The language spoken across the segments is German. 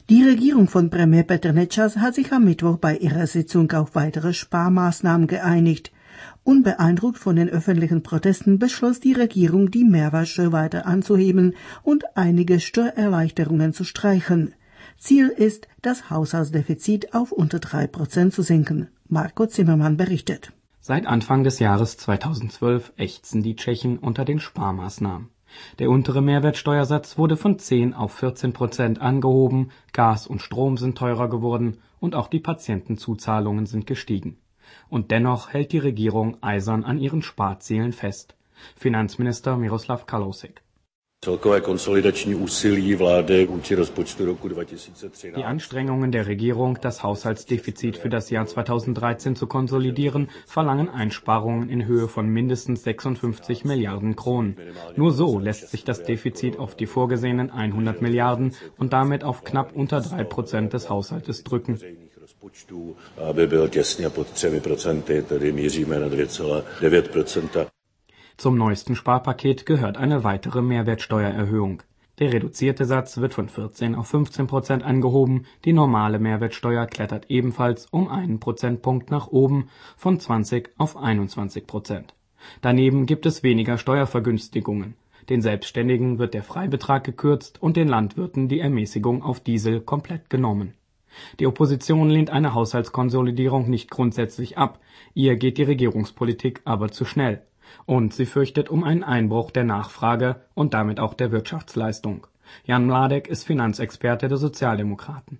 Die Regierung von Premiér Petr Nečas hat sich am Mittwoch bei ihrer Sitzung auf weitere Sparmaßnahmen geeinigt. Unbeeindruckt von den öffentlichen Protesten beschloss die Regierung, die Mehrwertsteuer weiter anzuheben und einige Steuererleichterungen zu streichen. Ziel ist, das Haushaltsdefizit auf unter 3% zu senken. Marco Zimmermann berichtet. Seit Anfang des Jahres 2012 ächzen die Tschechen unter den Sparmaßnahmen. Der untere Mehrwertsteuersatz wurde von 10 auf 14% angehoben, Gas und Strom sind teurer geworden und auch die Patientenzuzahlungen sind gestiegen. Und dennoch hält die Regierung eisern an ihren Sparzielen fest. Finanzminister Miroslav Kalousek. Die Anstrengungen der Regierung, das Haushaltsdefizit für das Jahr 2013 zu konsolidieren, verlangen Einsparungen in Höhe von mindestens 56 Milliarden Kronen. Nur so lässt sich das Defizit auf die vorgesehenen 100 Milliarden und damit auf knapp unter 3% des Haushaltes drücken. Zum neuesten Sparpaket gehört eine weitere Mehrwertsteuererhöhung. Der reduzierte Satz wird von 14 auf 15% angehoben, die normale Mehrwertsteuer klettert ebenfalls um einen Prozentpunkt nach oben von 20 auf 21%. Daneben gibt es weniger Steuervergünstigungen. Den Selbstständigen wird der Freibetrag gekürzt und den Landwirten die Ermäßigung auf Diesel komplett genommen. Die Opposition lehnt eine Haushaltskonsolidierung nicht grundsätzlich ab, ihr geht die Regierungspolitik aber zu schnell. Und sie fürchtet um einen Einbruch der Nachfrage und damit auch der Wirtschaftsleistung. Jan Mládek ist Finanzexperte der Sozialdemokraten.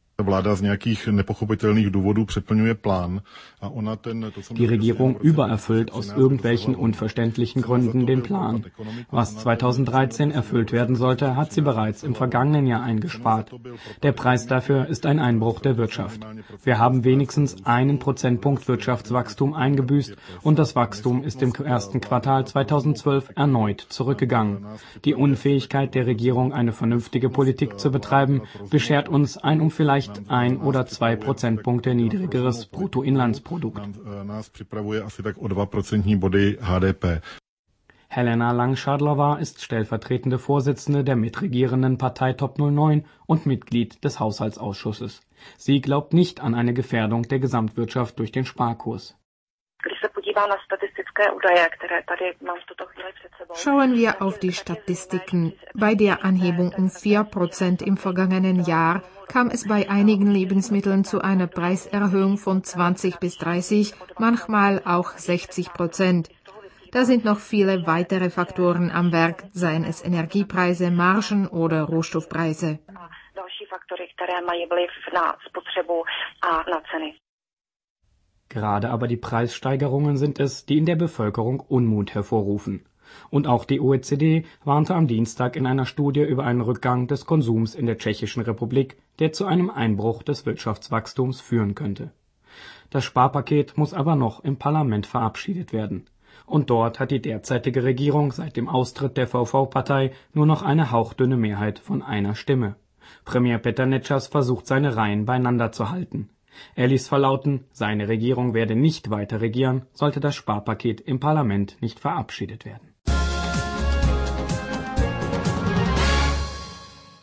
Die Regierung übererfüllt aus irgendwelchen unverständlichen Gründen den Plan. Was 2013 erfüllt werden sollte, hat sie bereits im vergangenen Jahr eingespart. Der Preis dafür ist ein Einbruch der Wirtschaft. Wir haben wenigstens 1 Prozentpunkt Wirtschaftswachstum eingebüßt und das Wachstum ist im ersten Quartal 2012 erneut zurückgegangen. Die Unfähigkeit der Regierung, eine vernünftige Politik zu betreiben, beschert uns ein vielleicht 1 oder 2 Prozentpunkte niedrigeres Bruttoinlandsprodukt. Helena Langschadlova ist stellvertretende Vorsitzende der mitregierenden Partei Top 09 und Mitglied des Haushaltsausschusses. Sie glaubt nicht an eine Gefährdung der Gesamtwirtschaft durch den Sparkurs. Schauen wir auf die Statistiken. Bei der Anhebung um 4% im vergangenen Jahr kam es bei einigen Lebensmitteln zu einer Preiserhöhung von 20 bis 30, manchmal auch 60%. Da sind noch viele weitere Faktoren am Werk, seien es Energiepreise, Margen oder Rohstoffpreise. Gerade aber die Preissteigerungen sind es, die in der Bevölkerung Unmut hervorrufen. Und auch die OECD warnte am Dienstag in einer Studie über einen Rückgang des Konsums in der Tschechischen Republik, der zu einem Einbruch des Wirtschaftswachstums führen könnte. Das Sparpaket muss aber noch im Parlament verabschiedet werden. Und dort hat die derzeitige Regierung seit dem Austritt der VV-Partei nur noch eine hauchdünne Mehrheit von einer Stimme. Premiér Petr Nečas versucht, seine Reihen beieinander zu halten. Er ließ verlauten, seine Regierung werde nicht weiter regieren, sollte das Sparpaket im Parlament nicht verabschiedet werden.